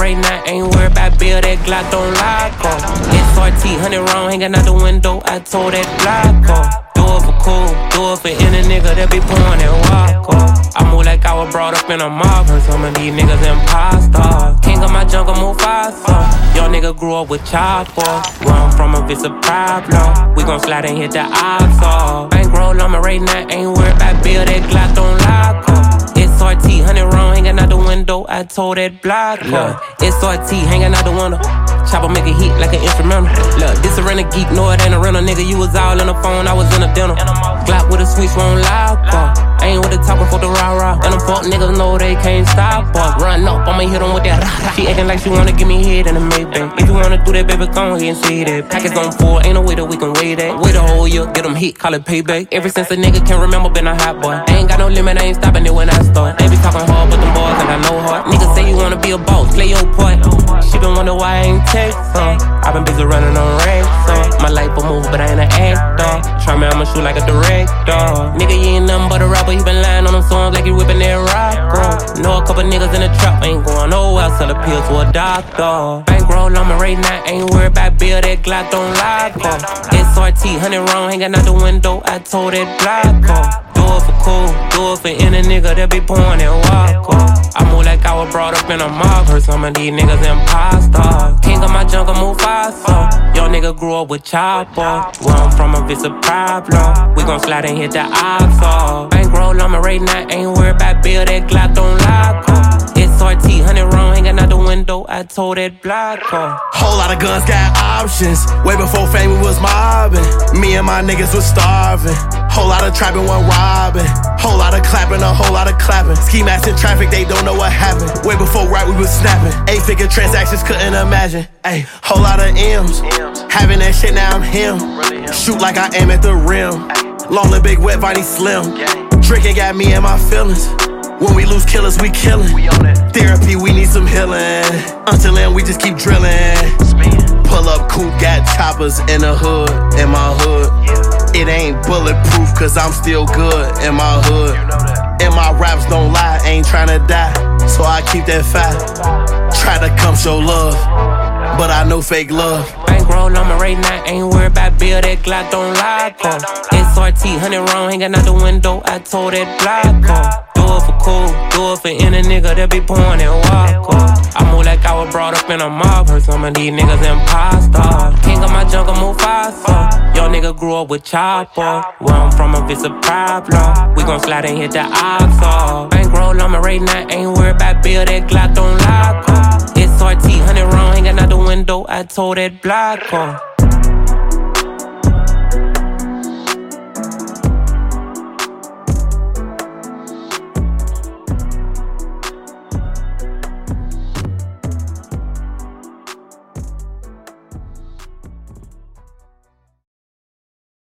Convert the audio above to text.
right now, ain't worried about bill, that Glock don't lock up. SRT, 100 round, hanging out the window, I told that block off. Do it for cool, do it for any nigga that be pouring that walk off. I move like I was brought up in a mob, heard some of these niggas imposters. King of my jungle, move faster. Young nigga grew up with chopper. Where I'm from, if it's a problem, we gon' slide and hit the odds off. Bankroll on me right now, ain't worried about bill, that Glock don't lock up. SRT, 100 round, hanging out the window, I told that block off. SRT, hanging out the window. Chopper make a hit like an instrumental. Look, this a rental geek, no it ain't a rental, nigga. You was all on the phone, I was in a dinner. Glock with a switch, won't lock off. I ain't with the talking for the rah-rah. And them fuck niggas know they can't stop us. Run up, I'ma hit them with that rah-rah. She acting like she wanna give me head in the Maybach. If you wanna do that, baby, go ahead and say that. Package on full, ain't no way that we can wait that. Wait a whole year, get them hit, call it payback. Ever since a nigga can remember, been a hot boy. I ain't got no limit, I ain't stopping it when I start. They be talking hard, but them boys ain't got no heart. Niggas say you wanna be a boss, play your part. She been wonder why I ain't text her. I been busy running on racks, my life a move, but I ain't an actor. Try me, I'ma shoot like a director. Nigga, you ain't nothing but a rapper, he been lying on them songs like he whipping that rock. Know a couple niggas in the trap, ain't going nowhere, sell a pill to a doctor. Bankroll on me right now, ain't worried about bill, that Glock don't lock up. SRT, 100 round, hanging out the window, I told that block off. Do it for cool, do it for any nigga that be pouring that walk off. I move like I was brought up in a mob, heard some of these niggas imposters. King of my jungle, move faster. Young nigga grew up with chopper. Where I'm from, if it's a problem, we gon' slide and hit the odds off. Bankroll on me right now, ain't worried about bill, that Glock don't lock up. SRT, 100 round, hanging out the window, I told that block off. Whole lot of guns got options. Way before fame, we was mobbing. Me and my niggas was starving. Whole lot of trapping, one robbing. Whole lot of clapping, a whole lot of clapping. Ski masks in traffic, they don't know what happened. Way before rap, we was snapping. 8-figure transactions, couldn't imagine. Ayy, whole lot of M's. Having that shit, now I'm him. Shoot like I aim at the rim. Long and big, wet, Viney slim. Drinking got me in my feelings. When we lose killers, we killin'. Therapy, we need some healing. Until then, we just keep drilling. Pull up, coupe, got choppers in the hood, in my hood. It ain't bulletproof, cause I'm still good in my hood. And my raps don't lie, ain't tryna die, so I keep that fire. Try to come show love, but I know fake love. Bankroll on me right now, ain't worried about bill, that Glock don't lock up. SRT, 100 round, hanging out the window, I told that block off. Do it for cool, do it for any nigga that be pouring that walk off. I move like I was brought up in a mob, heard some of these niggas imposters. King of my jungle, move faster. Young nigga grew up with chopper. Where I'm from, if it's a problem, we gon' slide and hit the odds off. Bankroll on me right now, ain't worried about bill, that Glock don't lock up. SRT, 100 round, hanging out the window, I told that block off.